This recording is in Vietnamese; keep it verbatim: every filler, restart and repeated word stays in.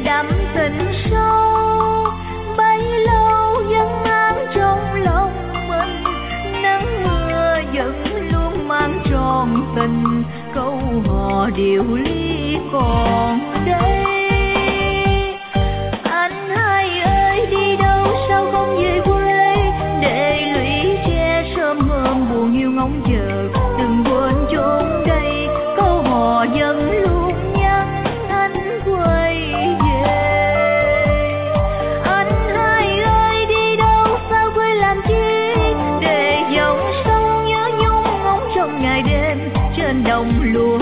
đậm tình sâu, bấy lâu vẫn mang trong lòng mình. Nắng mưa vẫn luôn mang trọn tình, câu hò điệu ly còn đây. Anh hai ơi đi đâu sao không về quê, để lũy tre sớm hôm buồn hiu ngóng chờ. Đừng quên chốn đây câu hò vẫn luôn nhắn anh quay về. Anh hai ơi đi đâu sao quê làm chi, để dòng sông nhớ nhung ngóng trong ngày đêm trên đồng lúa.